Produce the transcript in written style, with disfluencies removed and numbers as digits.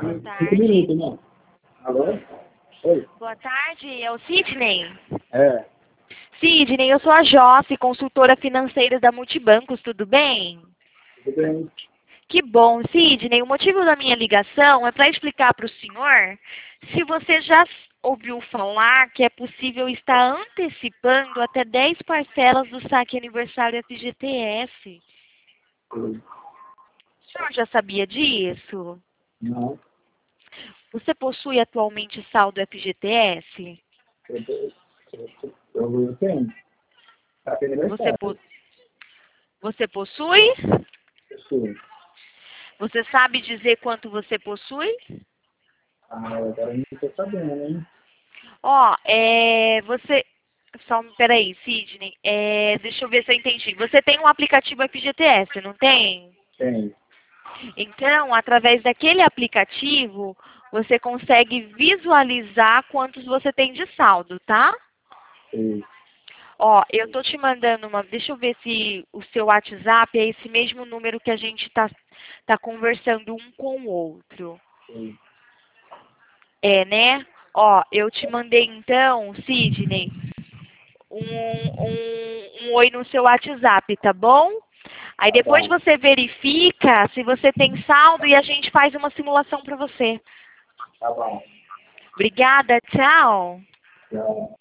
Boa 5 tarde. minutos, né? Alô? Oi? Boa tarde, é o Sidney? É, Sidney, eu sou a Josse, consultora financeira da Multibancos, tudo bem? tudo bem. Que bom, Sidney. O motivo da minha ligação é para explicar para o senhor se você já ouviu falar que é possível estar antecipando até 10 parcelas do saque aniversário FGTS. Oi. O senhor já sabia disso? Não, Você possui atualmente saldo FGTS? eu tenho. Tá tendo Você, aniversário. po- você possui? Sim. Você sabe dizer quanto você possui? Ah, agora não tô sabendo, hein? Ó, você... Só, peraí, Sidney. Deixa eu ver se eu entendi. Você tem um aplicativo FGTS, não tem? Tem. Então, através daquele aplicativo, você consegue visualizar quantos você tem de saldo, tá? Sim. Ó, eu tô te mandando uma... Deixa eu ver se o seu WhatsApp é esse mesmo número que a gente tá conversando um com o outro. Sim. É, né? Ó, eu te mandei então, Sidney, um oi no seu WhatsApp, tá bom? Aí Tá depois bom. você verifica se você tem saldo e a gente faz uma simulação para você. Tá bom. Obrigada, tchau. Tchau.